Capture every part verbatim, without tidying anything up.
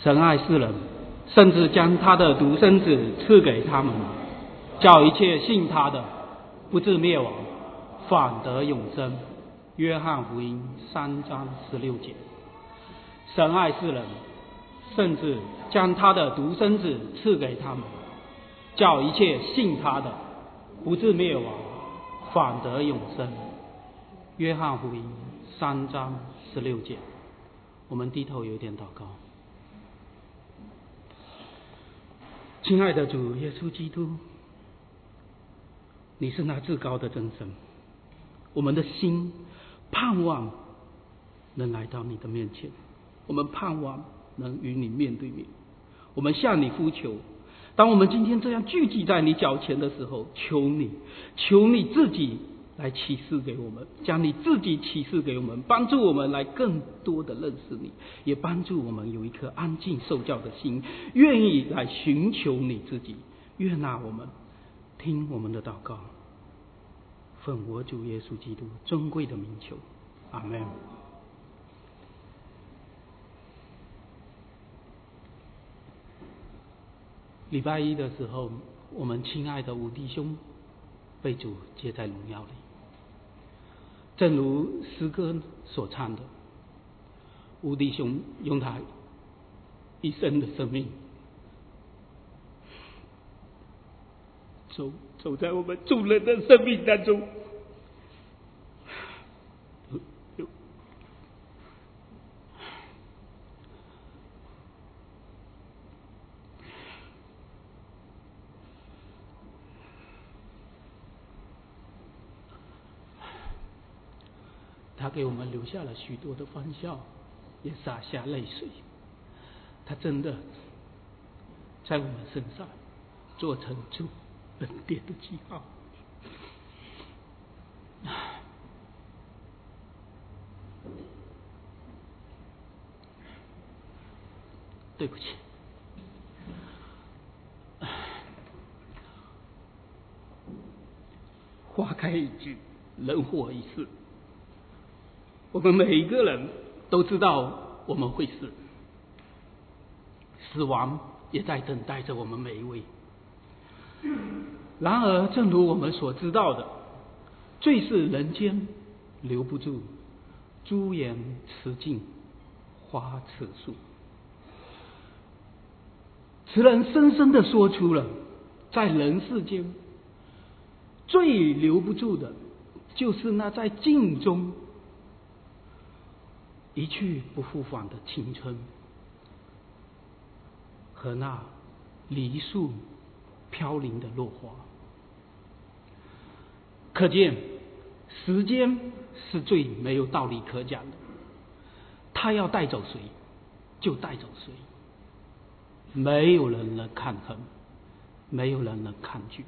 神爱世人，甚至将他的独生子赐给他们，叫一切信他的不至灭亡，反得永生。约翰福音三章十六节。神爱世人，甚至将他的独生子赐给他们，叫一切信他的不至灭亡，反得永生。约翰福音三章十六节。我们低头有一点祷告。亲爱的主耶稣基督，你是那至高的真神，我们的心盼望能来到你的面前，我们盼望能与你面对面，我们向你呼求。当我们今天这样聚集在你脚前的时候，求你求你自己来启示给我们，将你自己启示给我们，帮助我们来更多的认识你，也帮助我们有一颗安静受教的心，愿意来寻求你自己。悦纳我们，听我们的祷告，奉我主耶稣基督尊贵的名求，阿们。礼拜一的时候，我们亲爱的吴弟兄被主接在荣耀里，正如诗歌所唱的，吴弟兄用他一生的生命走走在我们众人的生命当中，他给我们留下了许多的欢笑，也洒下泪水。他真的在我们身上做成主恩典的记号。对不起，花开一季，人活一世。我们每一个人都知道我们会死，死亡也在等待着我们每一位。然而正如我们所知道的，最是人间留不住，朱颜辞尽花此树。词人深深地说出了，在人世间最留不住的，就是那在镜中一去不复返的青春，和那梨树飘零的落花。可见时间是最没有道理可讲的，他要带走谁就带走谁，没有人能抗衡，没有人能抗拒。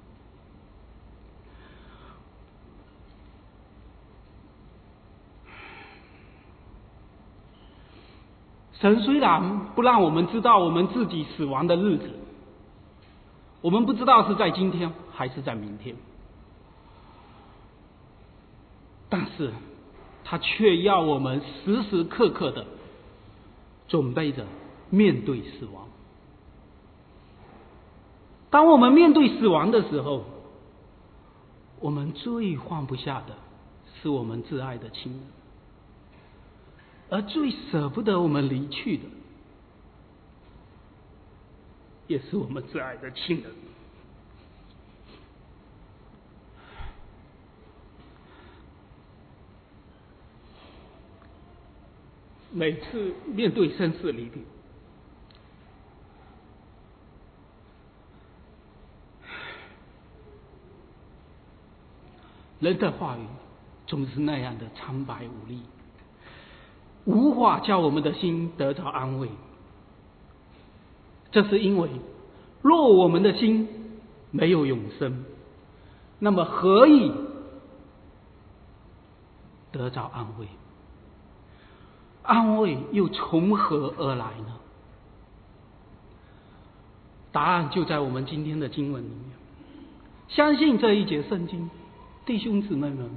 神虽然不让我们知道我们自己死亡的日子，我们不知道是在今天还是在明天，但是他却要我们时时刻刻的准备着面对死亡。当我们面对死亡的时候，我们最放不下的是我们挚爱的亲人，而最舍不得我们离去的，也是我们挚爱的亲人。每次面对生死离别，人的话语总是那样的苍白无力，无法叫我们的心得到安慰。这是因为，若我们的心没有永生，那么何以得着安慰？安慰又从何而来呢？答案就在我们今天的经文里面。相信这一节圣经，弟兄姊妹们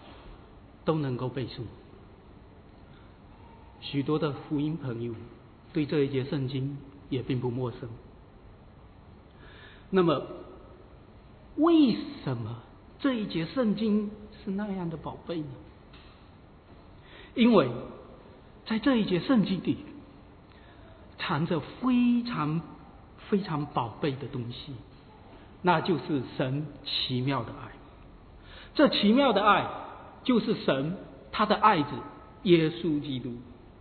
都能够背诵。许多的福音朋友对这一节圣经也并不陌生。那么，为什么这一节圣经是那样的宝贝呢？因为在这一节圣经里，藏着非常非常宝贝的东西，那就是神奇妙的爱。这奇妙的爱，就是神他的爱子耶稣基督。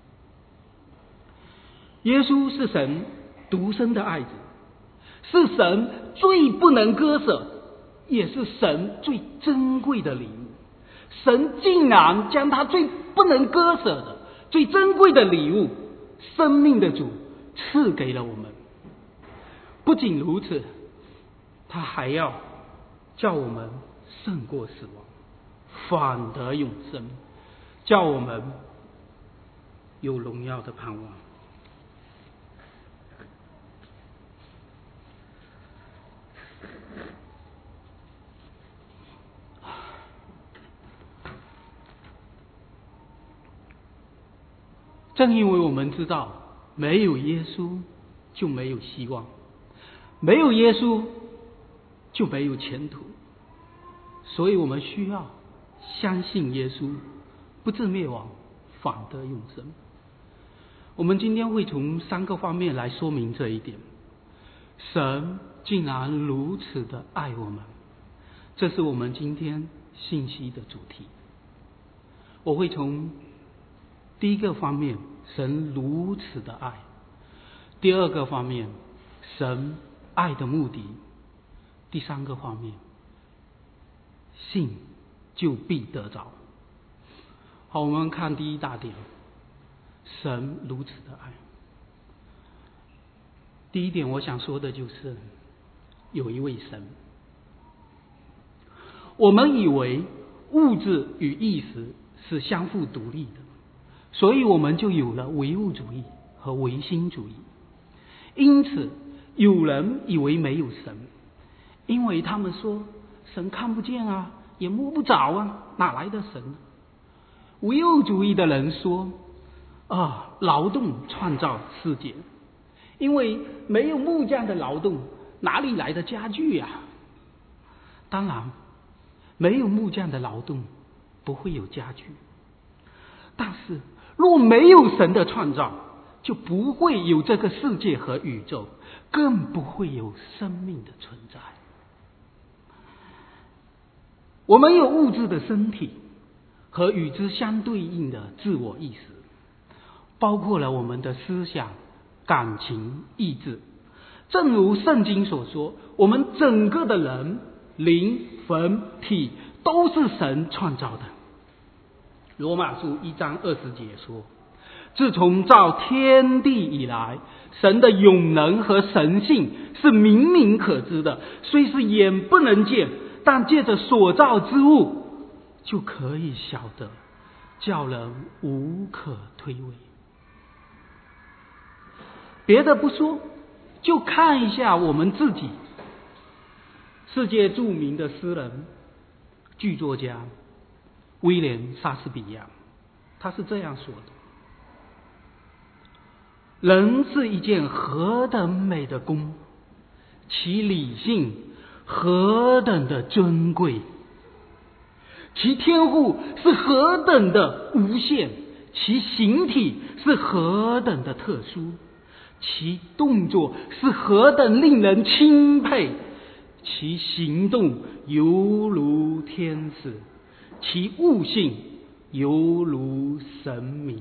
耶稣是神独生的爱子，是神最不能割舍，也是神最珍贵的礼物。神竟然将他最不能割舍的、最珍贵的礼物——生命的主赐给了我们。不仅如此，他还要叫我们胜过死亡，反得永生，叫我们有荣耀的盼望。正因为我们知道没有耶稣就没有希望，没有耶稣就没有前途，所以我们需要相信耶稣，不致灭亡，反得永生。我们今天会从三个方面来说明这一点。神竟然如此的爱我们，这是我们今天信息的主题。我会从第一个方面，神如此的爱；第二个方面，神爱的目的；第三个方面，信就必得着。好，我们看第一大点，神如此的爱。第一点我想说的就是有一位神。我们以为物质与意识是相互独立的，所以我们就有了唯物主义和唯心主义。因此有人以为没有神，因为他们说神看不见啊，也摸不着啊，哪来的神呢？唯物主义的人说啊，劳动创造世界，因为没有木匠的劳动，哪里来的家具啊？当然没有木匠的劳动，不会有家具。但是若没有神的创造，就不会有这个世界和宇宙，更不会有生命的存在。我们有物质的身体和与之相对应的自我意识，包括了我们的思想、感情、意志。正如圣经所说，我们整个的人、灵、魂、体都是神创造的。罗马书一章二十节说，自从造天地以来，神的永能和神性是明明可知的，虽是眼不能见，但借着所造之物就可以晓得，叫人无可推诿。别的不说，就看一下我们自己。世界著名的诗人、剧作家威廉·莎士比亚，他是这样说的：人是一件何等美的工，其理性何等的珍贵，其天赋是何等的无限，其形体是何等的特殊，其动作是何等令人钦佩，其行动犹如天使，其悟性犹如神明。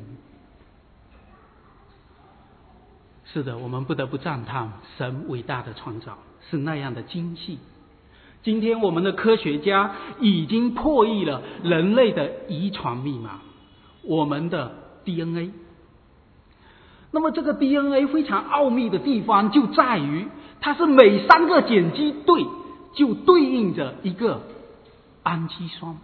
是的，我们不得不赞叹神伟大的创造是那样的精细。今天我们的科学家已经破译了人类的遗传密码，我们的 D N A。 那么这个 D N A 非常奥秘的地方就在于，它是每三个碱基对就对应着一个氨基酸。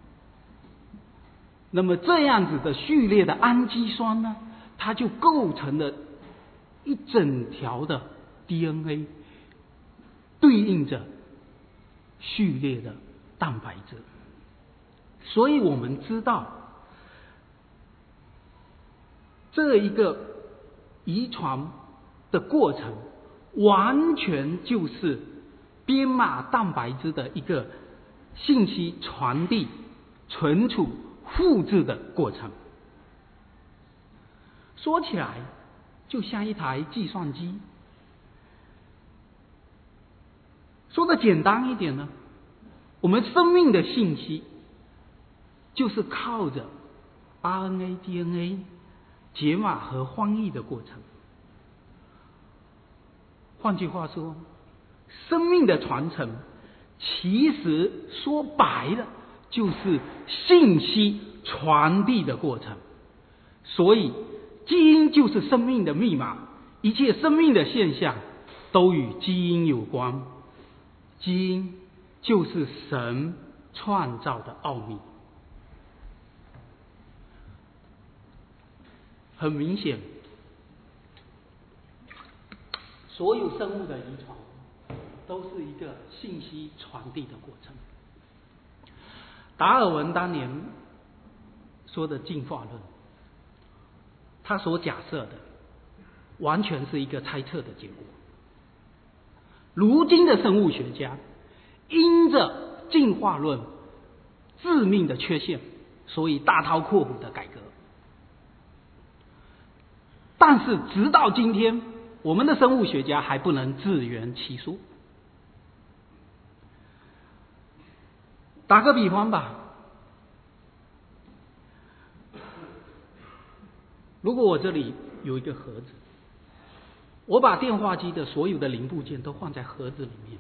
那么这样子的序列的氨基酸呢，它就构成了一整条的 D N A， 对应着序列的蛋白质。所以我们知道，这一个遗传的过程完全就是编码蛋白质的一个信息传递、存储、复制的过程。说起来就像一台计算机，说的简单一点呢，我们生命的信息就是靠着 R N A、D N A 解码和翻译的过程。换句话说，生命的传承其实说白了就是信息传递的过程。所以基因就是生命的密码，一切生命的现象都与基因有关。基因就是神创造的奥秘。很明显，所有生物的遗传都是一个信息传递的过程。达尔文当年说的进化论，他所假设的完全是一个猜测的结果。如今的生物学家因着进化论致命的缺陷，所以大刀阔斧的改革。但是直到今天，我们的生物学家还不能自圆其说。打个比方吧，如果我这里有一个盒子，我把电话机的所有的零部件都放在盒子里面，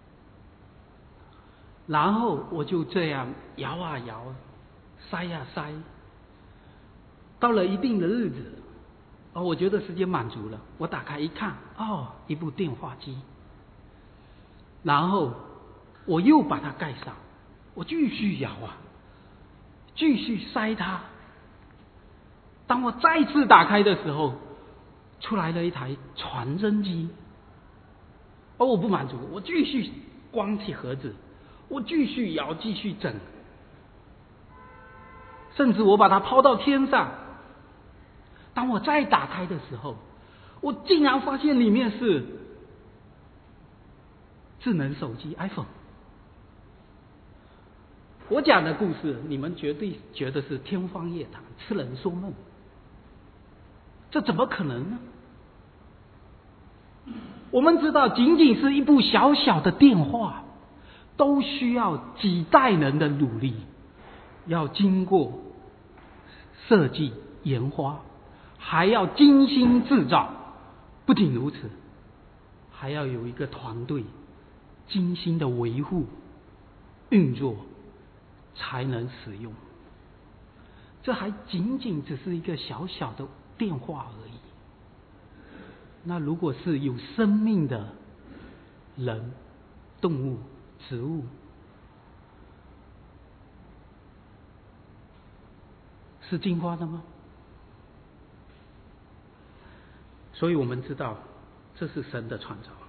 然后我就这样摇啊摇，塞啊塞，到了一定的日子，哦，我觉得时间满足了，我打开一看，哦，一部电话机，然后我又把它盖上，我继续摇啊，继续塞它。当我再次打开的时候，出来了一台传真机。而我不满足，我继续关起盒子，我继续摇，继续整，甚至我把它抛到天上。当我再打开的时候，我竟然发现里面是智能手机 iPhone。我讲的故事，你们绝对觉得是天方夜谭、痴人说梦，这怎么可能呢？我们知道，仅仅是一部小小的电话，都需要几代人的努力，要经过设计研发，还要精心制造。不仅如此，还要有一个团队精心的维护、运作，才能使用。这还仅仅只是一个小小的电话而已。那如果是有生命的人、动物、植物，是进化的吗？所以我们知道，这是神的创造。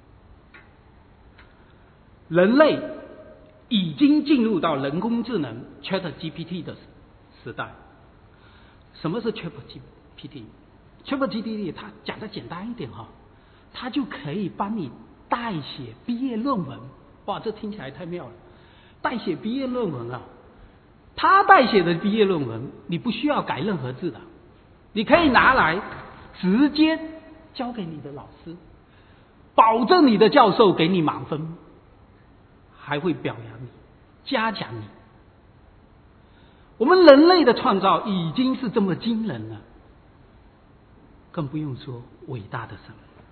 人类已经进入到人工智能 ChatGPT 的时代。什么是 ChatGPT？ChatGPT 它讲的简单一点哈，它就可以帮你代写毕业论文。哇，这听起来太妙了！代写毕业论文啊，它代写的毕业论文，你不需要改任何字的，你可以拿来直接交给你的老师，保证你的教授给你满分，还会表扬你、嘉奖你。我们人类的创造已经是这么惊人了，更不用说伟大的神。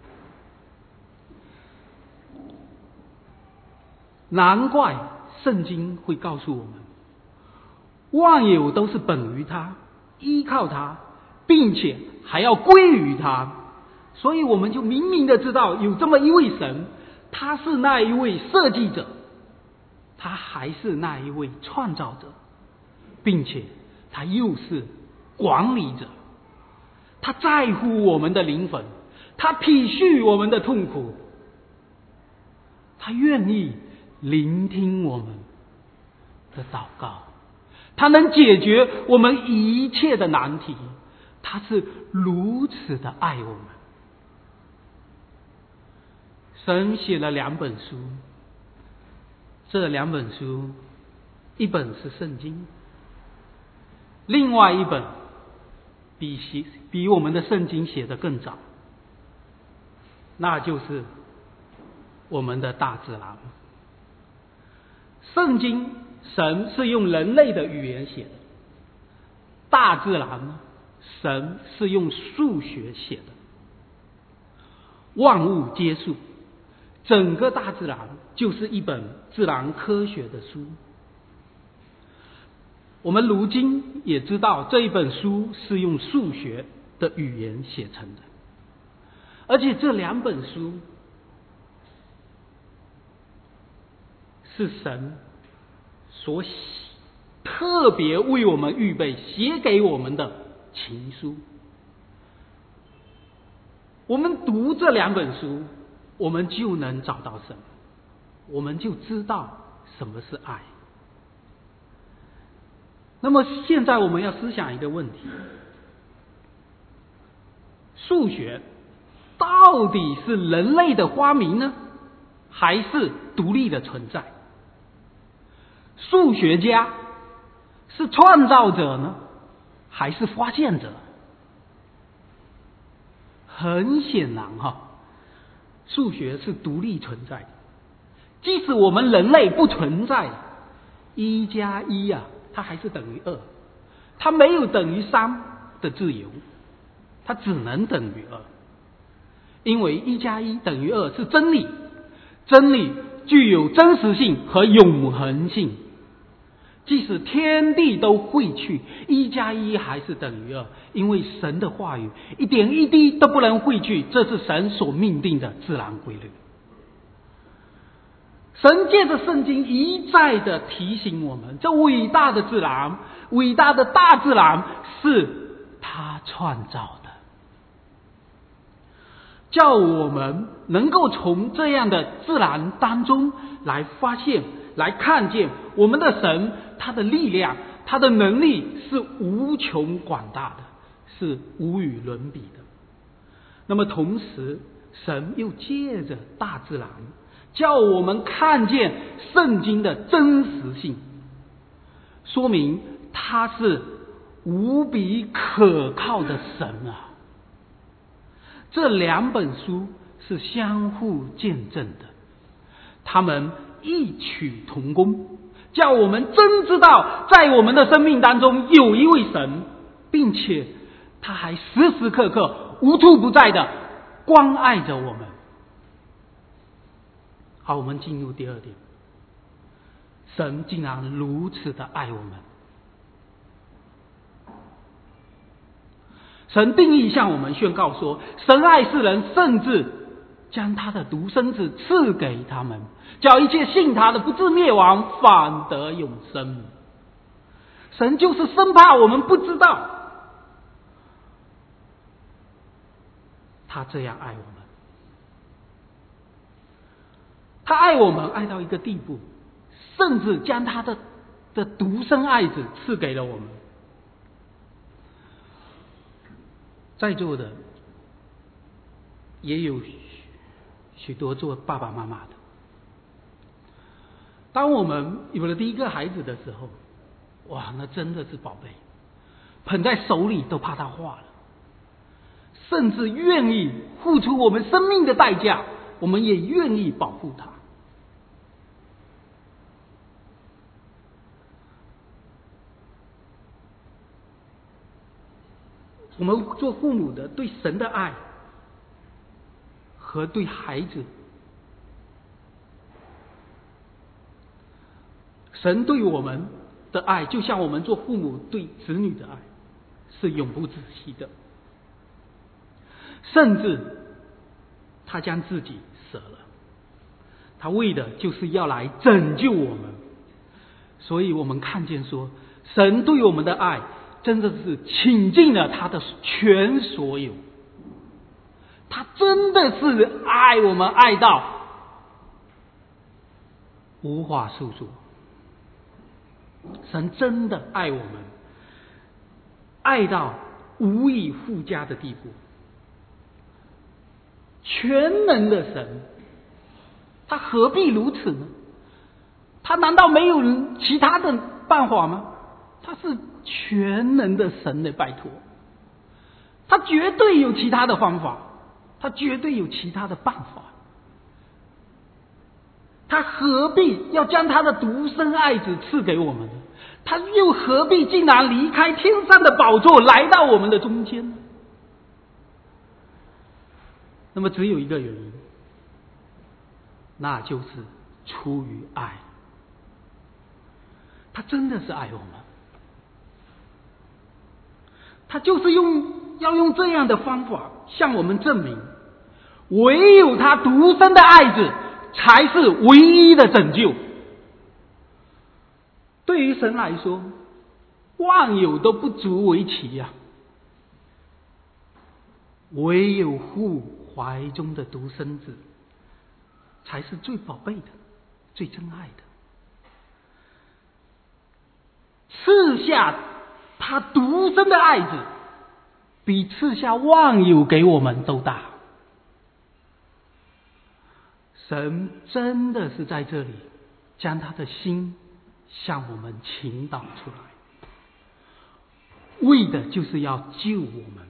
难怪圣经会告诉我们，万有都是本于他，依靠他，并且还要归于他。所以我们就明明的知道有这么一位神，他是那一位设计者，他还是那一位创造者，并且他又是管理者。他在乎我们的灵魂，他体恤我们的痛苦，他愿意聆听我们的祷告，他能解决我们一切的难题， 他是如此的爱我们。神写了两本书，这两本书，一本是圣经，另外一本比写比我们的圣经写得更早，那就是我们的大自然。圣经神是用人类的语言写的，大自然呢，神是用数学写的。万物皆数，整个大自然就是一本自然科学的书。我们如今也知道这一本书是用数学的语言写成的，而且这两本书是神所特别为我们预备写给我们的情书。我们读这两本书，我们就能找到神，我们就知道什么是爱。那么现在我们要思想一个问题：数学到底是人类的发明呢，还是独立的存在？数学家是创造者呢，还是发现者？很显然哈，数学是独立存在的。即使我们人类不存在，一加一啊，它还是等于二，它没有等于三的自由，它只能等于二，因为一加一等于二是真理，真理具有真实性和永恒性。即使天地都废去，一加一还是等于二，因为神的话语一点一滴都不能废去，这是神所命定的自然规律。神借着圣经一再的提醒我们，这伟大的自然，伟大的大自然是他创造的，叫我们能够从这样的自然当中来发现，来看见我们的神，他的力量，他的能力是无穷广大的，是无与伦比的。那么同时，神又借着大自然叫我们看见圣经的真实性，说明他是无比可靠的神啊！这两本书是相互见证的，他们异曲同工，叫我们真知道在我们的生命当中有一位神，并且他还时时刻刻无处不在的关爱着我们。好，我们进入第二点，神竟然如此的爱我们。神定义向我们宣告说，神爱世人，甚至将他的独生子赐给他们，叫一切信他的不至灭亡，反得永生。神就是生怕我们不知道，他这样爱我们。他爱我们爱到一个地步，甚至将他的的独生爱子赐给了我们。在座的也有许多做爸爸妈妈的，当我们有了第一个孩子的时候，哇，那真的是宝贝，捧在手里都怕他化了，甚至愿意付出我们生命的代价，我们也愿意保护他。我们做父母的对神的爱和对孩子，神对我们的爱就像我们做父母对子女的爱，是永不止息的，甚至他将自己舍了，他为的就是要来拯救我们。所以我们看见说，神对我们的爱真的是倾尽了他的全所有，他真的是爱我们爱到无法诉说。神真的爱我们，爱到无以复加的地步。全能的神，他何必如此呢？他难道没有其他的办法吗？他是全能的神的，拜托，他绝对有其他的方法，他绝对有其他的办法。他何必要将他的独生爱子赐给我们呢？他又何必竟然离开天上的宝座来到我们的中间呢？那么只有一个原因，那就是出于爱。他真的是爱我们，他就是用要用这样的方法向我们证明，唯有他独生的爱子才是唯一的拯救。对于神来说，万有都不足为奇呀、啊，唯有父怀中的独生子才是最宝贝的、最珍爱的。赐下他独生的爱子，比赐下万有给我们都大。神真的是在这里将他的心向我们倾倒出来，为的就是要救我们，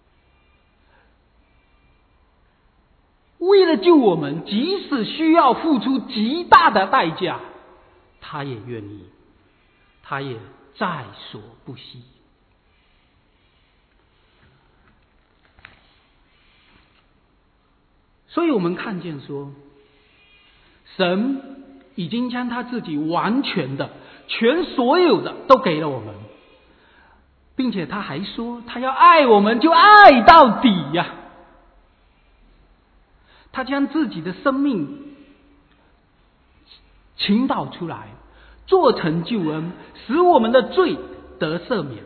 为了救我们，即使需要付出极大的代价，他也愿意，他也在所不惜。所以我们看见说，神已经将他自己完全的、全所有的都给了我们，并且他还说他要爱我们就爱到底呀、啊！他将自己的生命倾倒出来，做成救恩，使我们的罪得赦免。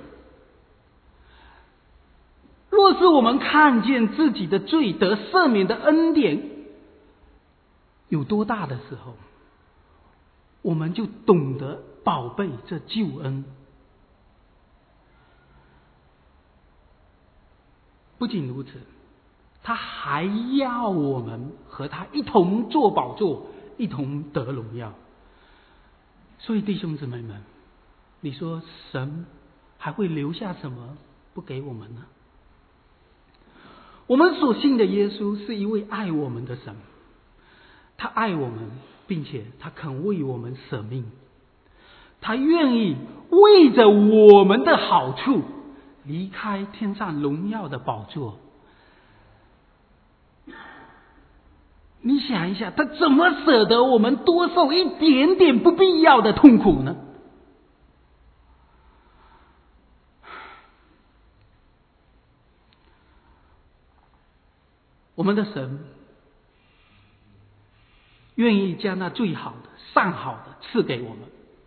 若是我们看见自己的罪得赦免的恩典有多大的时候，我们就懂得宝贝这救恩。不仅如此，他还要我们和他一同坐宝座，一同得荣耀。所以弟兄姊妹们，你说神还会留下什么不给我们呢？我们所信的耶稣是一位爱我们的神，他爱我们，并且他肯为我们舍命，他愿意为着我们的好处离开天上荣耀的宝座。你想一下，他怎么舍得我们多受一点点不必要的痛苦呢？我们的神愿意将那最好的、上好的赐给我们。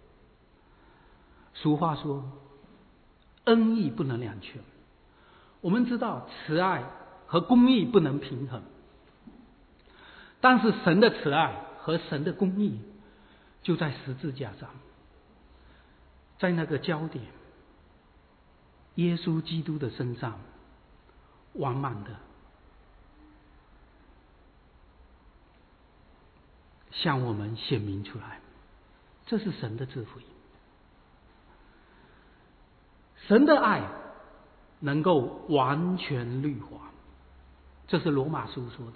俗话说，恩义不能两全。我们知道慈爱和公义不能平衡，但是神的慈爱和神的公义就在十字架上，在那个焦点，耶稣基督的身上完满的向我们显明出来。这是神的智慧。神的爱能够完全律化，这是罗马书说的。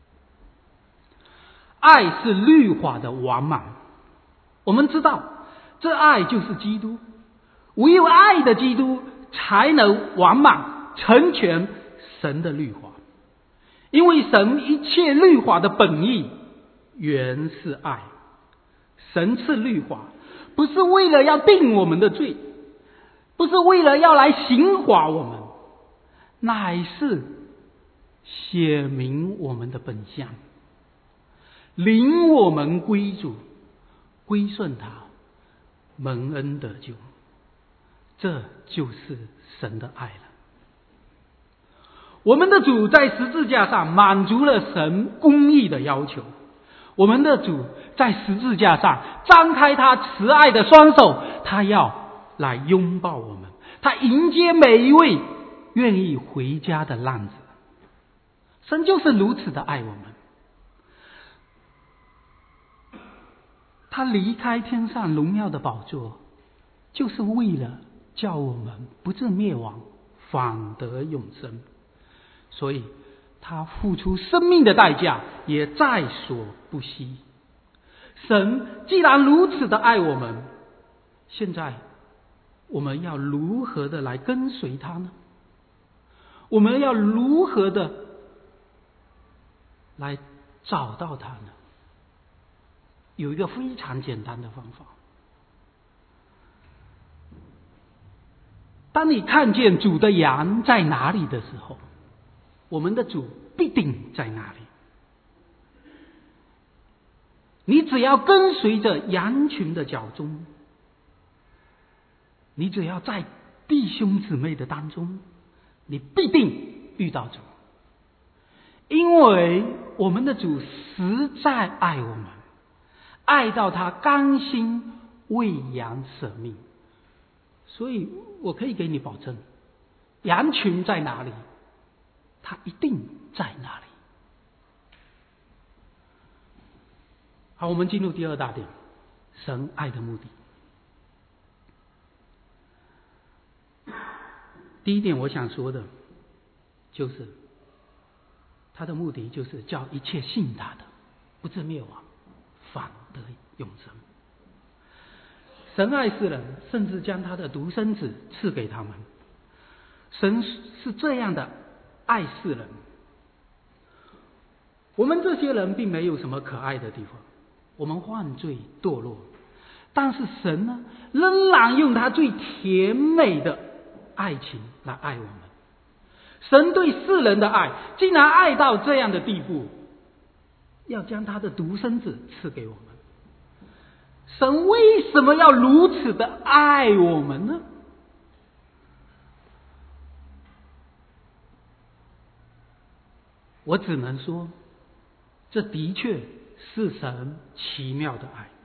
爱是律法的完满。我们知道这爱就是基督，唯有爱的基督才能完满成全神的律法。因为神一切律法的本意原是爱。神赐律法不是为了要定我们的罪，不是为了要来刑罚我们，乃是显明我们的本相，领我们归主，归顺他，蒙恩得救。这就是神的爱了。我们的主在十字架上满足了神公义的要求，我们的主在十字架上张开他慈爱的双手，他要来拥抱我们，他迎接每一位愿意回家的浪子。神就是如此的爱我们，他离开天上荣耀的宝座，就是为了叫我们不致灭亡，反得永生。所以他付出生命的代价也在所不惜。神既然如此的爱我们，现在我们要如何的来跟随他呢？我们要如何的来找到他呢？有一个非常简单的方法。当你看见主的羊在哪里的时候，我们的主必定在那里。你只要跟随着羊群的脚踪，你只要在弟兄姊妹的当中，你必定遇到主。因为我们的主实在爱我们，爱到他甘心为羊舍命。所以我可以给你保证，羊群在哪里，他一定在那里。好，我们进入第二大点，神爱的目的。第一点我想说的就是他的目的就是叫一切信他的不致灭亡，反得永生。神爱世人，甚至将他的独生子赐给他们。神是这样的爱世人。我们这些人并没有什么可爱的地方，我们犯罪堕落，但是神呢，仍然用他最甜美的爱情来爱我们。神对世人的爱竟然爱到这样的地步，要将他的独生子赐给我们。神为什么要如此的爱我们呢？我只能说，这的确是神奇妙的爱。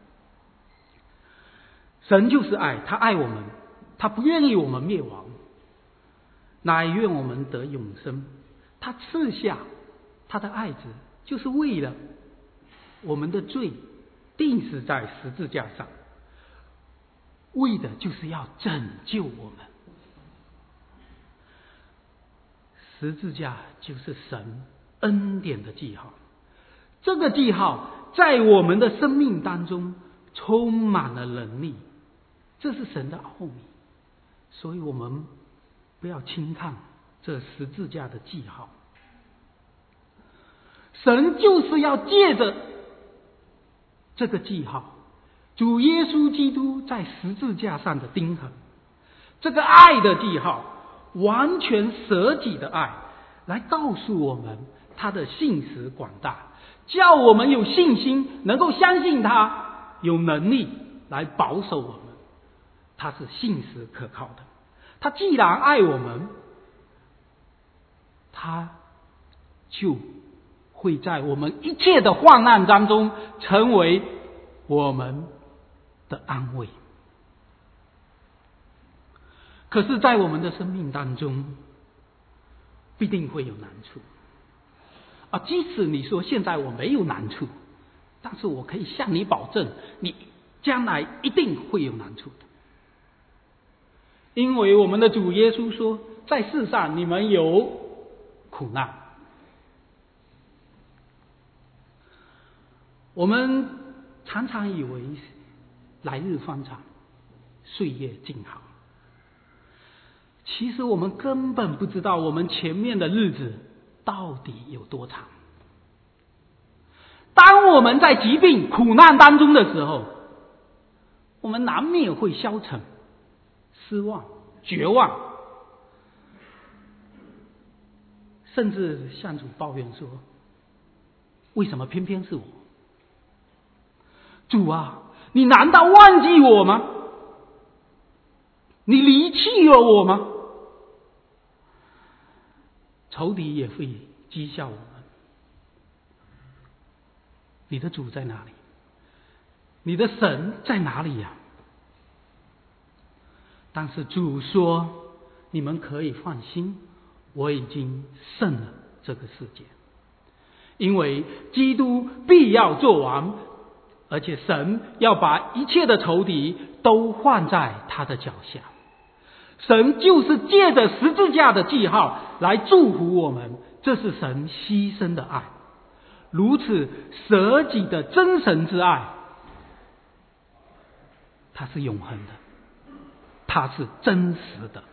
神就是爱，他爱我们，他不愿意我们灭亡，乃愿我们得永生。他赐下他的爱子，就是为了我们的罪钉死在十字架上，为的就是要拯救我们。十字架就是神恩典的记号，这个记号在我们的生命当中充满了能力，这是神的奥秘。所以我们不要轻看这十字架的记号。神就是要借着这个记号，主耶稣基督在十字架上的钉痕，这个爱的记号，完全舍己的爱，来告诉我们他的信实广大，叫我们有信心，能够相信他有能力来保守我们，他是信实可靠的。他既然爱我们，他就会在我们一切的患难当中成为我们的安慰。可是在我们的生命当中必定会有难处啊！即使你说现在我没有难处，但是我可以向你保证，你将来一定会有难处的。因为我们的主耶稣说，在世上你们有苦难。我们常常以为来日方长，岁月静好，其实我们根本不知道我们前面的日子到底有多长。当我们在疾病苦难当中的时候，我们难免会消沉、失望、绝望，甚至向主抱怨说，为什么偏偏是我？主啊，你难道忘记我吗？你离弃了我吗？仇敌也会讥笑我们。你的主在哪里？你的神在哪里呀？但是主说，你们可以放心， 我已经胜了这个世界，因为基督必要做完，而且神要把一切的仇敌都放在他的脚下。神就是借着十字架的记号来祝福我们，这是神牺牲的爱，如此舍己的真神之爱，它是永恒的，它是真实的。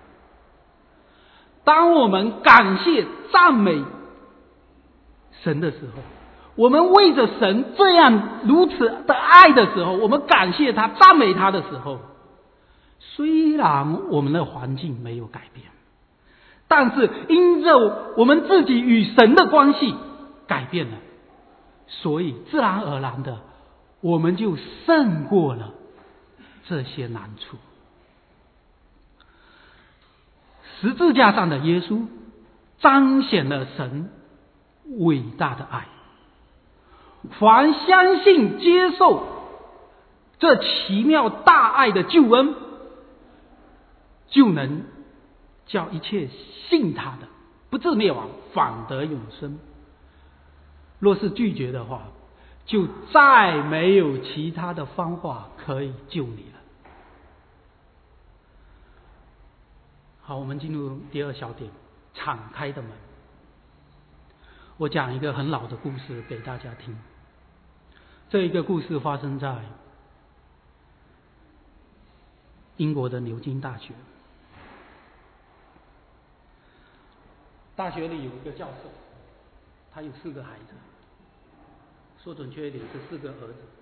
当我们感谢赞美神的时候，我们为着神这样如此的爱的时候，我们感谢他赞美他的时候，虽然我们的环境没有改变，但是因着我们自己与神的关系改变了，所以自然而然的我们就胜过了这些难处。十字架上的耶稣彰显了神伟大的爱，凡相信接受这奇妙大爱的救恩，就能叫一切信他的不至灭亡，反得永生。若是拒绝的话，就再没有其他的方法可以救你了。好，我们进入第二小点，敞开的门。我讲一个很老的故事给大家听。这一个故事发生在英国的牛津大学。大学里有一个教授，他有四个孩子，说准确一点是四个儿子。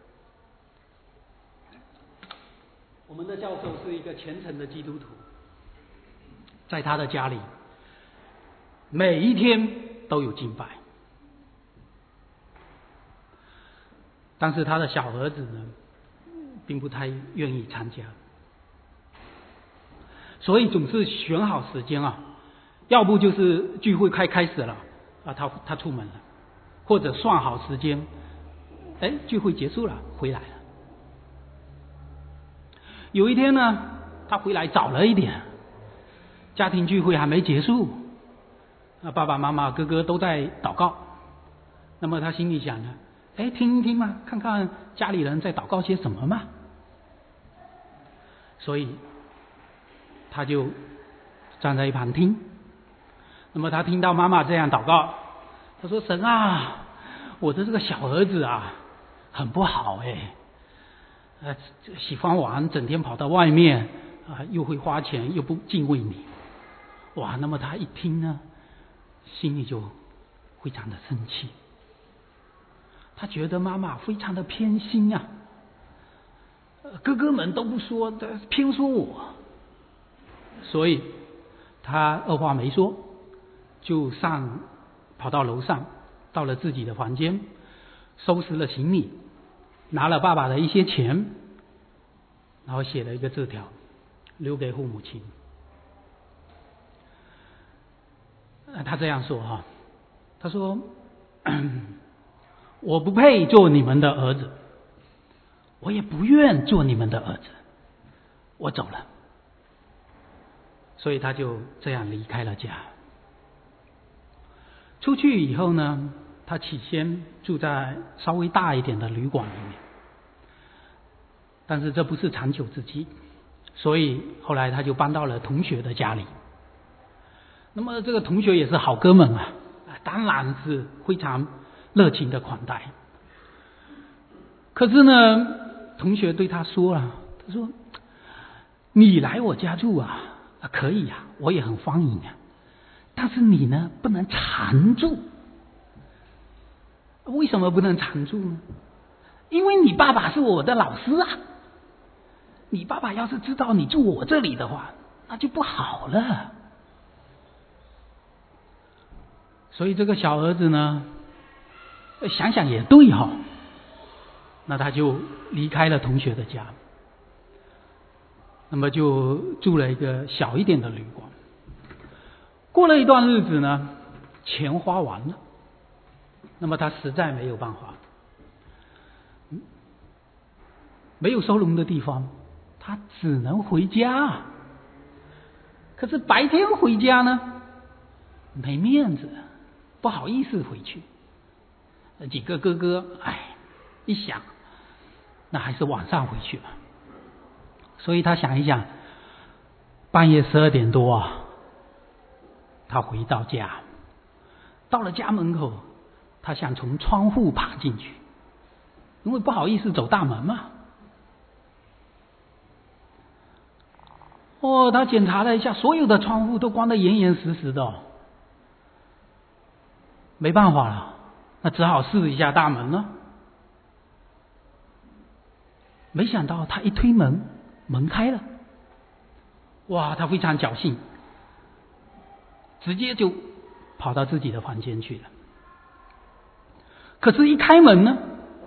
我们的教授是一个虔诚的基督徒，在他的家里每一天都有敬拜，但是他的小儿子呢并不太愿意参加，所以总是选好时间啊，要不就是聚会快开始了啊，他他出门了，或者算好时间，哎，聚会结束了回来了。有一天呢，他回来早了一点，家庭聚会还没结束，那爸爸妈妈哥哥都在祷告，那么他心里想呢，哎，听一听嘛，看看家里人在祷告些什么嘛。所以他就站在一旁听。那么他听到妈妈这样祷告，他说：神啊，我的这个小儿子啊很不好哎，呃，喜欢玩，整天跑到外面啊，又会花钱，又不敬畏你。哇，那么他一听呢，心里就非常的生气，他觉得妈妈非常的偏心啊，哥哥们都不说，偏说我，所以他二话没说，就上跑到楼上，到了自己的房间，收拾了行李，拿了爸爸的一些钱，然后写了一个字条留给父母亲。他这样说哈，他说我不配做你们的儿子，我也不愿做你们的儿子，我走了。所以他就这样离开了家。出去以后呢，他起先住在稍微大一点的旅馆里面，但是这不是长久之计，所以后来他就搬到了同学的家里。那么这个同学也是好哥们啊，当然是非常热情的款待。可是呢，同学对他说了，他说：你来我家住啊，啊可以啊，我也很欢迎啊，但是你呢不能常住。为什么不能常住呢？因为你爸爸是我的老师啊，你爸爸要是知道你住我这里的话，那就不好了。所以这个小儿子呢，想想也对哈、哦，那他就离开了同学的家，那么就住了一个小一点的旅馆。过了一段日子呢，钱花完了，那么他实在没有办法，没有收容的地方，他只能回家。可是白天回家呢， 没面子，不好意思回去。几个哥哥，哎，一想，那还是晚上回去吧。所以他想一想，半夜十二点多啊，他回到家，到了家门口，他想从窗户爬进去，因为不好意思走大门嘛。哦，他检查了一下，所有的窗户都关得严严实实的哦，没办法了，那只好试一下大门了。没想到他一推门，门开了，哇，他非常侥幸，直接就跑到自己的房间去了。可是，一开门呢，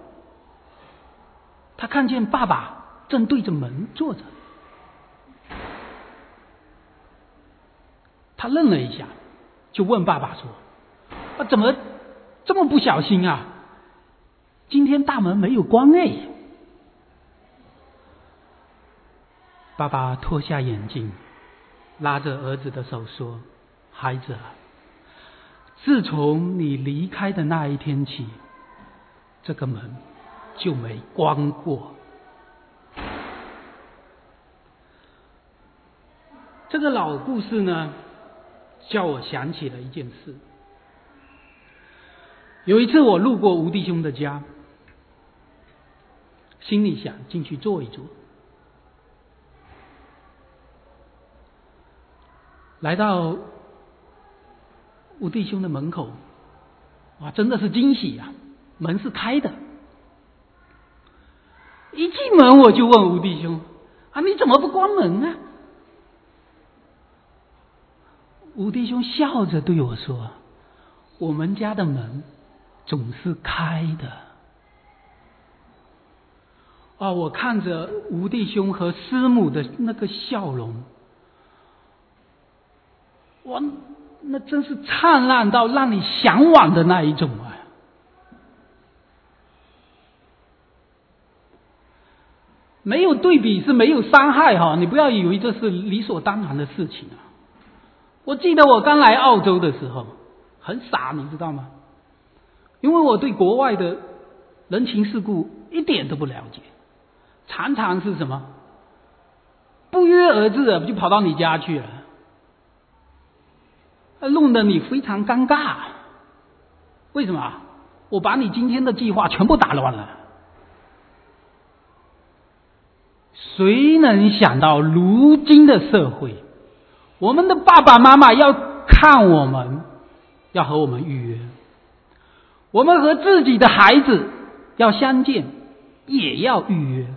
他看见爸爸正对着门坐着。他愣了一下，就问爸爸说：“啊，怎么这么不小心啊？今天大门没有关哎。”爸爸脱下眼镜，拉着儿子的手说：“孩子啊，自从你离开的那一天起，这个门就没关过。”这个老故事呢，叫我想起了一件事。有一次我路过吴弟兄的家，心里想进去坐一坐。来到吴弟兄的门口，哇，真的是惊喜啊！门是开的。一进门我就问吴弟兄：“啊，你怎么不关门呢？”吴弟兄笑着对我说：“我们家的门总是开的。”啊，我看着吴弟兄和师母的那个笑容，哇，那真是灿烂到让你向往的那一种啊！没有对比是没有伤害哈，你不要以为这是理所当然的事情啊！我记得我刚来澳洲的时候很傻，你知道吗？因为我对国外的人情世故一点都不了解，常常是什么不约而至的就跑到你家去了，弄得你非常尴尬。为什么？我把你今天的计划全部打乱了。谁能想到如今的社会，我们的爸爸妈妈要看我们，要和我们预约，我们和自己的孩子要相见，也要预约，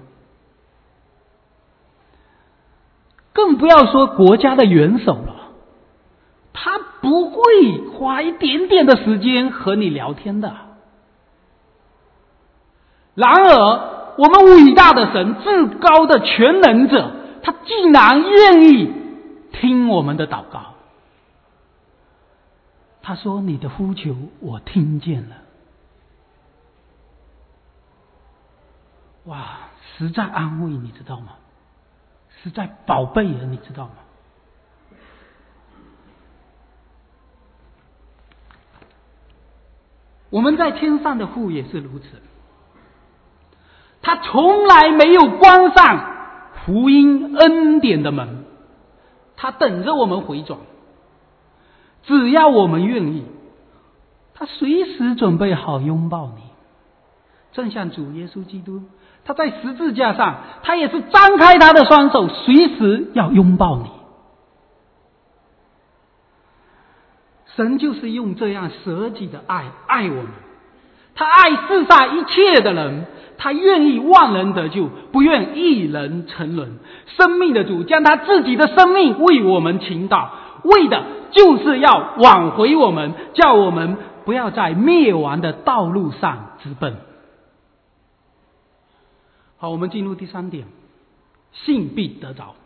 更不要说国家的元首了，他不会花一点点的时间和你聊天的。然而我们伟大的神，至高的全能者，他竟然愿意听我们的祷告。他说：“你的呼求我听见了。”哇，实在安慰，你知道吗？实在宝贝了，你知道吗？我们在天上的父也是如此，他从来没有关上福音恩典的门，他等着我们回转。只要我们愿意，他随时准备好拥抱你。正像主耶稣基督，他在十字架上，他也是张开他的双手，随时要拥抱你。神就是用这样舍己的爱爱我们，他爱世上一切的人，他愿意万人得救，不愿一人沉沦。生命的主将他自己的生命为我们倾倒，为的就是要挽回我们，叫我们不要在灭亡的道路上直奔。好，我们进入第三点，信必得着。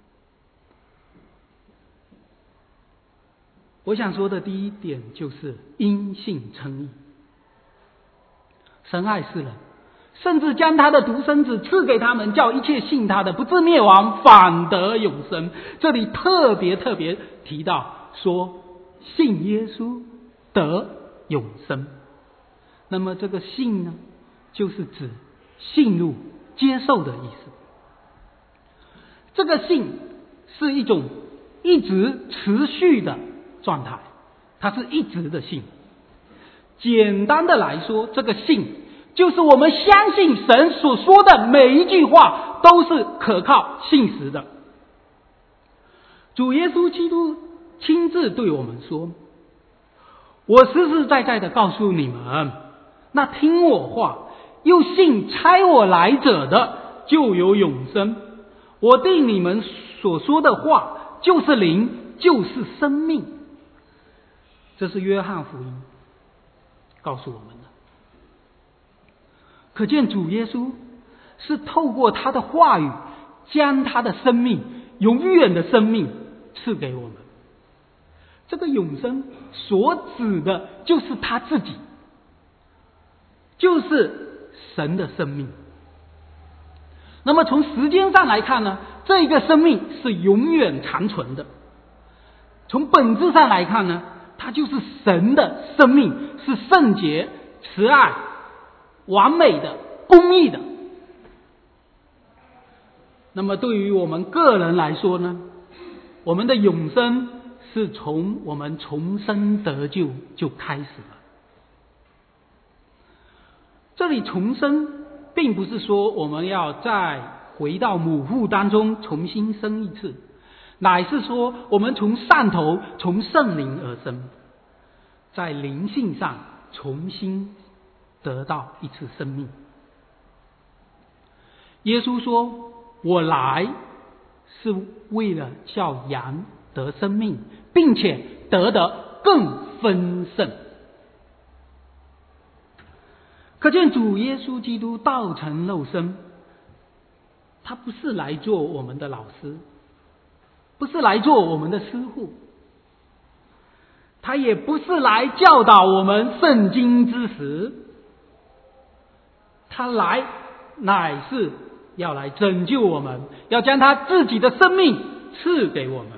我想说的第一点就是因信称义。神爱世人，甚至将他的独生子赐给他们，叫一切信他的不至灭亡，反得永生。这里特别特别提到说信耶稣得永生。那么这个信呢，就是指信入、接受的意思。这个信是一种一直持续的状态，它是一直的信。简单的来说，这个信就是我们相信神所说的每一句话都是可靠信实的。主耶稣基督亲自对我们说，我实实在在的告诉你们，那听我话又信差我来者的就有永生。我对你们所说的话就是灵，就是生命。这是约翰福音告诉我们的。可见主耶稣是透过他的话语，将他的生命，永远的生命赐给我们。这个永生所指的就是他自己，就是神的生命。那么从时间上来看呢，这一个生命是永远长存的。从本质上来看呢，它就是神的生命，是圣洁、慈爱、完美的、公义的。那么对于我们个人来说呢，我们的永生是从我们重生得救就开始了。这里重生并不是说我们要再回到母腹当中重新生一次，乃是说我们从上头从圣灵而生，在灵性上重新得到一次生命。耶稣说，我来是为了叫羊得生命，并且得得更丰盛。可见主耶稣基督道成肉身，他不是来做我们的老师，不是来做我们的师傅，他也不是来教导我们圣经之实，他来乃是要来拯救我们，要将他自己的生命赐给我们，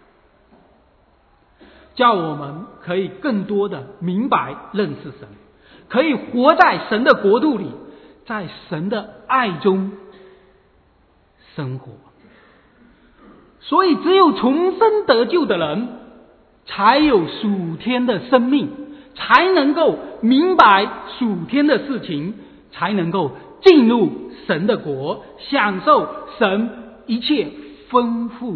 叫我们可以更多的明白认识神，可以活在神的国度里，在神的爱中生活。所以只有重生得救的人，才有属天的生命，才能够明白属天的事情，才能够进入神的国，享受神一切丰富。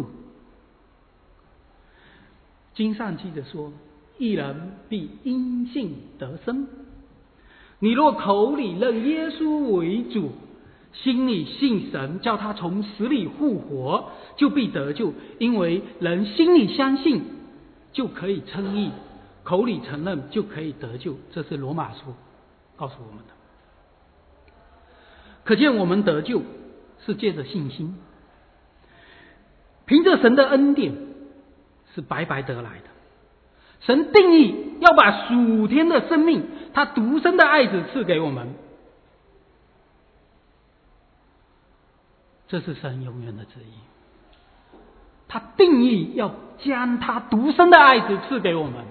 经上记着说，义人必因信得生。你若口里认耶稣为主，心里信神叫他从死里复活，就必得救。因为人心里相信就可以称义，口里承认就可以得救。这是罗马书告诉我们的。可见我们得救是借着信心，凭着神的恩典是白白得来的。神定义要把属天的生命，他独生的爱子赐给我们，这是神永远的旨意。他定义要将他独生的爱子赐给我们，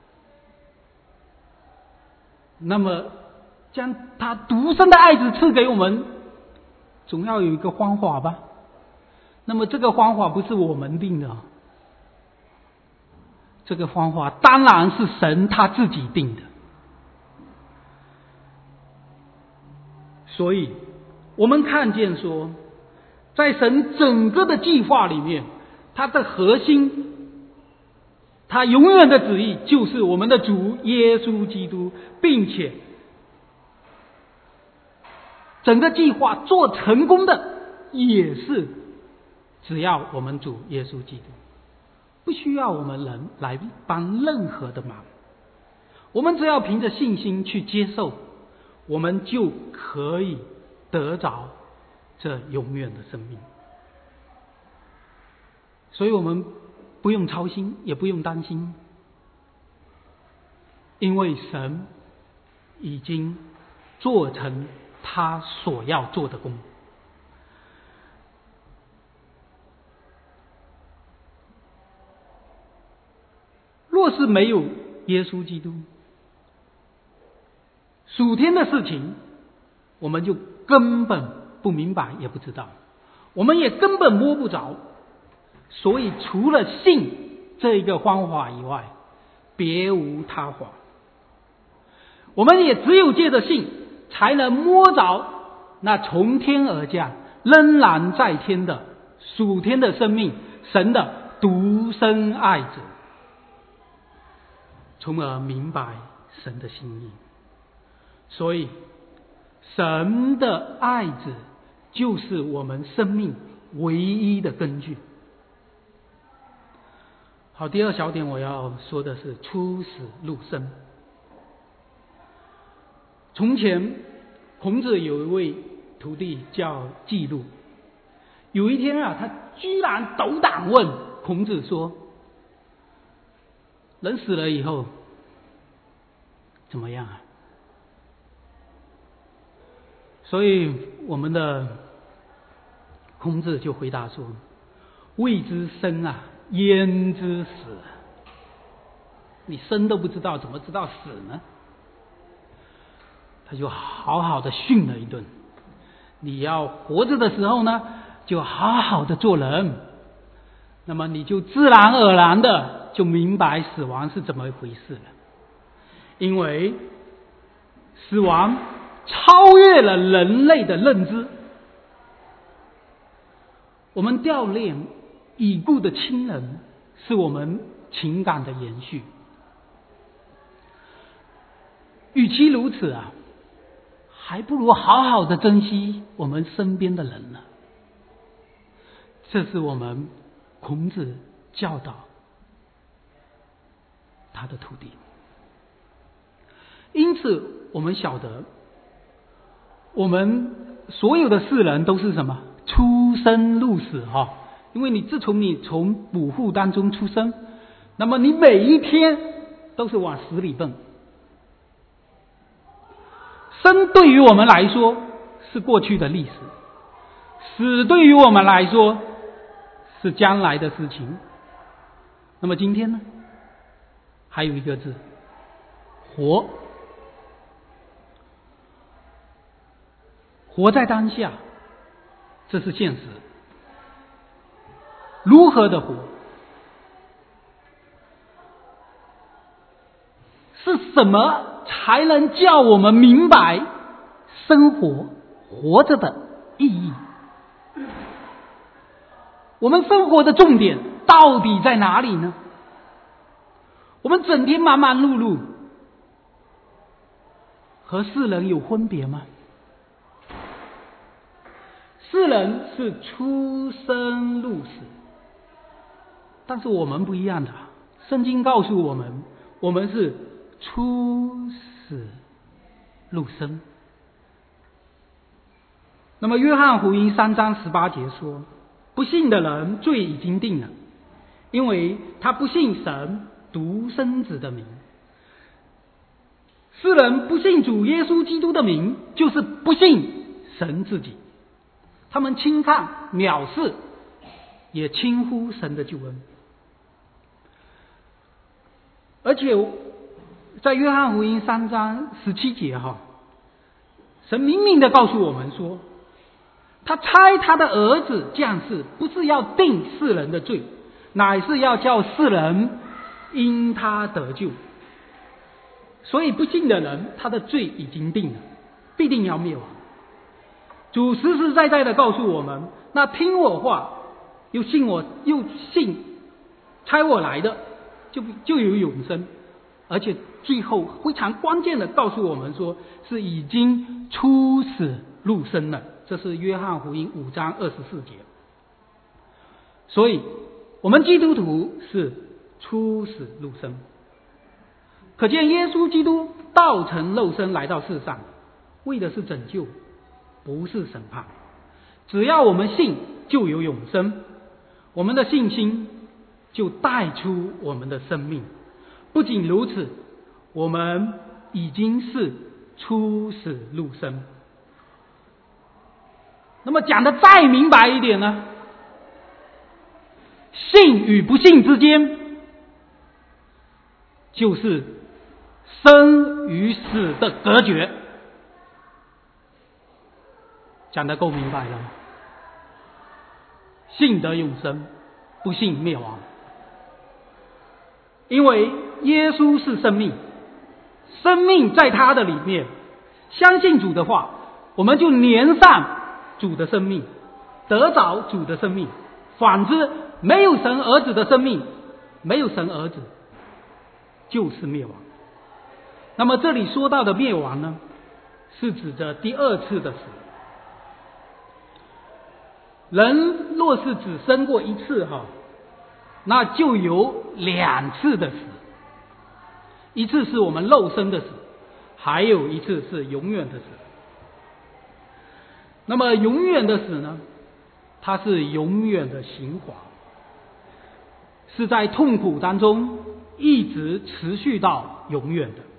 那么将他独生的爱子赐给我们，总要有一个方法吧。那么这个方法不是我们定的，这个方法当然是神他自己定的。所以我们看见说，在神整个的计划里面，它的核心，它永远的旨意就是我们的主耶稣基督，并且整个计划做成功的也是只要我们主耶稣基督，不需要我们人来帮任何的忙，我们只要凭着信心去接受，我们就可以得着这永远的生命。所以我们不用操心，也不用担心，因为神已经做成他所要做的工。若是是没有耶稣基督，属天的事情我们就根本不明白也不知道，我们也根本摸不着。所以除了信这一个方法以外，别无他法。我们也只有借着信才能摸着那从天而降仍然在天的属天的生命，神的独生爱子，从而明白神的心意。所以神的爱子就是我们生命唯一的根据。好，第二小点我要说的是出死入生。从前孔子有一位徒弟叫季路，有一天啊，他居然斗胆问孔子说，人死了以后怎么样啊？所以我们的孔子就回答说，未知生啊，焉知死？你生都不知道，怎么知道死呢？他就好好的训了一顿，你要活着的时候呢，就好好的做人，那么你就自然而然的就明白死亡是怎么一回事了。因为死亡超越了人类的认知，我们悼念已故的亲人是我们情感的延续，与其如此啊，还不如好好的珍惜我们身边的人呢。这是我们孔子教导他的徒弟。因此我们晓得，我们所有的世人都是什么？出生入死哈、哦。因为你自从你从母腹当中出生，那么你每一天都是往死里奔。生对于我们来说是过去的历史，死对于我们来说是将来的事情。那么今天呢，还有一个字，活。活在当下，这是现实。如何的活？是什么才能叫我们明白生活活着的意义？我们生活的重点到底在哪里呢？我们整天忙忙碌碌，和世人有分别吗？世人是出生入死，但是我们不一样的。圣经告诉我们，我们是出死入生。那么约翰福音三章十八节说，不信的人罪已经定了，因为他不信神独生子的名。世人不信主耶稣基督的名，就是不信神自己。他们轻看藐视，也轻忽神的救恩。而且在约翰福音三章十七节哈，神明明的告诉我们说，他差他的儿子降世，不是要定世人的罪，乃是要叫世人因他得救。所以不信的人，他的罪已经定了，必定要灭亡。主实实在在的告诉我们，那听我话又信我又信差我来的，就就有永生。而且最后非常关键的告诉我们说，是已经出死入生了。这是约翰福音五章二十四节。所以我们基督徒是出死入生，可见耶稣基督道成肉身来到世上，为的是拯救，不是审判。只要我们信，就有永生。我们的信心就带出我们的生命。不仅如此，我们已经是出死入生。那么讲的再明白一点呢，信与不信之间就是生与死的隔绝。讲得够明白了吗？信得永生，不信灭亡。因为耶稣是生命，生命在他的里面，相信主的话，我们就连上主的生命，得着主的生命。反之，没有神儿子的生命，没有神儿子就是灭亡。那么这里说到的灭亡呢，是指着第二次的死。人若是只生过一次哈，那就有两次的死，一次是我们肉身的死，还有一次是永远的死。那么永远的死呢，它是永远的刑罚，是在痛苦当中一直持续到永远的。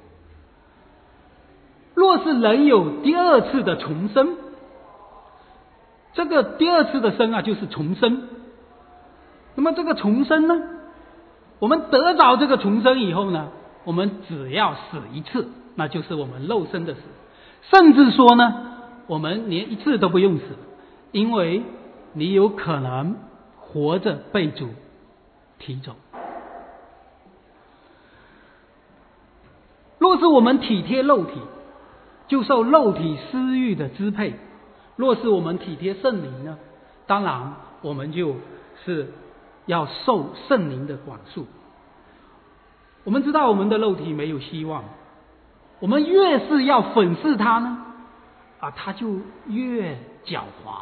若是人有第二次的重生，这个第二次的生啊，就是重生。那么这个重生呢，我们得着这个重生以后呢，我们只要死一次，那就是我们肉身的死。甚至说呢，我们连一次都不用死，因为你有可能活着被主提走。若是我们体贴肉体，就受肉体私欲的支配；若是我们体贴圣灵呢，当然我们就是要受圣灵的管束。我们知道我们的肉体没有希望，我们越是要粉饰它呢，啊，它就越狡猾，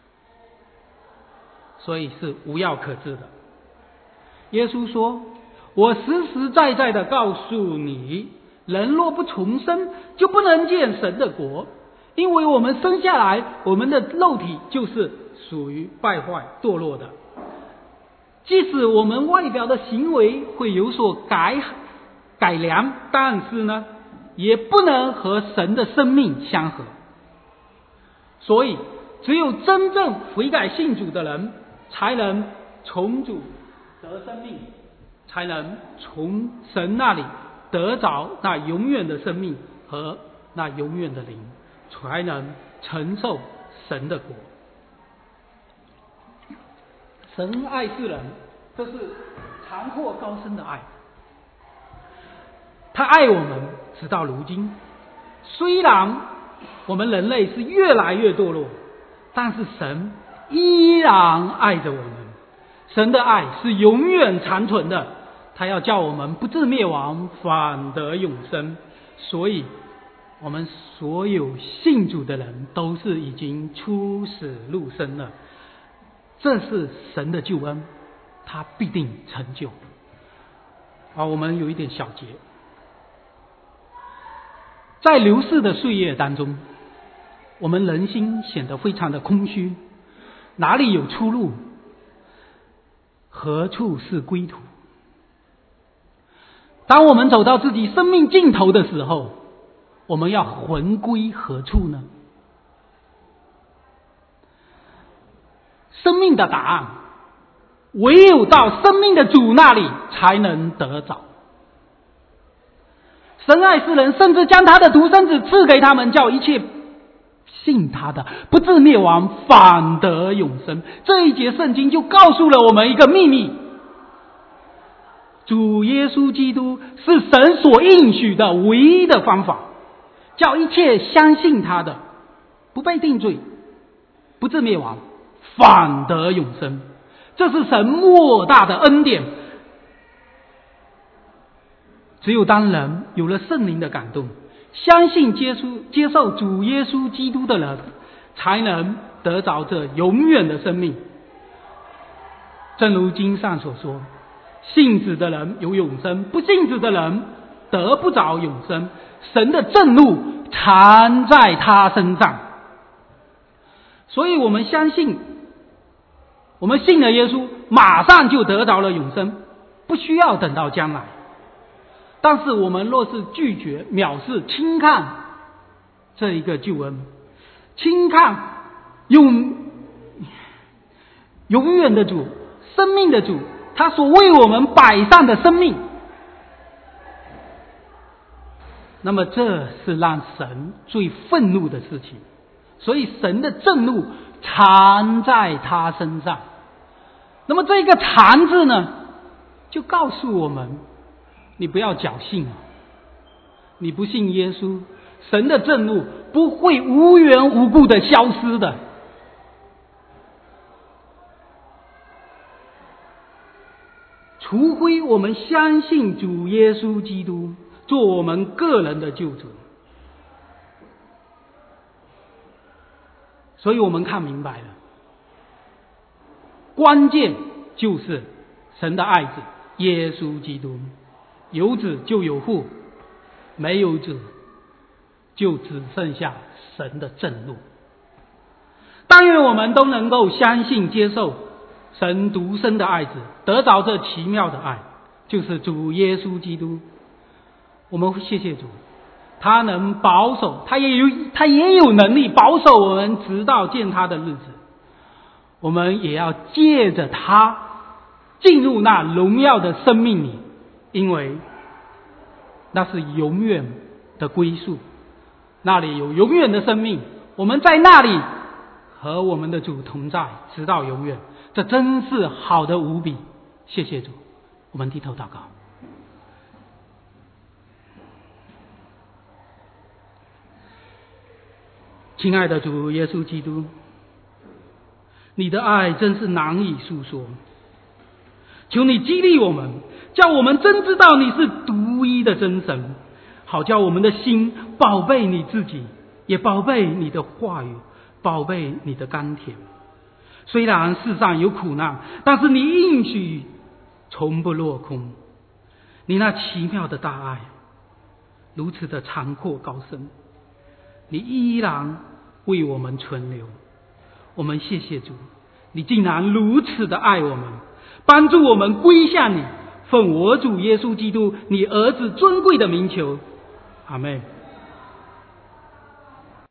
所以是无药可治的。耶稣说：“我实实在在的告诉你，人若不重生，就不能见神的国。因为我们生下来，我们的肉体就是属于败坏堕落的。即使我们外表的行为会有所改改良，但是呢，也不能和神的生命相合。所以，只有真正悔改信主的人，才能从主得生命，才能从神那里得着那永远的生命和那永远的灵，才能承受神的国。神爱世人，这是长阔高深的爱。他爱我们直到如今，虽然我们人类是越来越堕落，但是神依然爱着我们。神的爱是永远长存的，他要叫我们不至灭亡，反得永生。所以我们所有信主的人都是已经出死入生了，这是神的救恩，他必定成就。好，我们有一点小结，在流逝的岁月当中，我们人心显得非常的空虚，哪里有出路？何处是归途？当我们走到自己生命尽头的时候，我们要魂归何处呢？生命的答案，唯有到生命的主那里才能得着。神爱世人，甚至将他的独生子赐给他们，叫一切信他的不至灭亡，反得永生。这一节圣经就告诉了我们一个秘密，主耶稣基督是神所应许的唯一的方法，叫一切相信他的不被定罪，不至灭亡，反得永生。这是神莫大的恩典。只有当人有了圣灵的感动，相信接触接受主耶稣基督的人，才能得着这永远的生命。正如经上所说，信子的人有永生，不信子的人得不着永生。神的震怒常在他身上。所以我们相信，我们信了耶稣，马上就得着了永生，不需要等到将来。但是我们若是拒绝、藐视、轻看这一个救恩，轻看永永远的主、生命的主，他所为我们摆上的生命， 那么这是让神最愤怒的事情，所以神的震怒缠在他身上。那么这个缠字呢，就告诉我们，你不要侥幸啊！你不信耶稣，神的震怒不会无缘无故的消失的。除非我们相信主耶稣基督做我们个人的救主。所以我们看明白了，关键就是神的爱子耶稣基督，有子就有父，没有子就只剩下神的震怒。但愿我们都能够相信接受神独生的爱子，得着这奇妙的爱，就是主耶稣基督。我们谢谢主，他能保守，他也有他也有能力保守我们直到见他的日子。我们也要借着他进入那荣耀的生命里，因为那是永远的归宿，那里有永远的生命，我们在那里和我们的主同在，直到永远。这真是好的无比，谢谢主。我们低头祷告。亲爱的主耶稣基督，你的爱真是难以诉说，求你激励我们，叫我们真知道你是独一的真神，好叫我们的心宝贝你自己，也宝贝你的话语，宝贝你的甘甜。虽然世上有苦难，但是你应许从不落空。你那奇妙的大爱如此的长阔高深，你依然为我们存留。我们谢谢主，你竟然如此的爱我们，帮助我们归向你，奉我主耶稣基督你儿子尊贵的名求，阿们。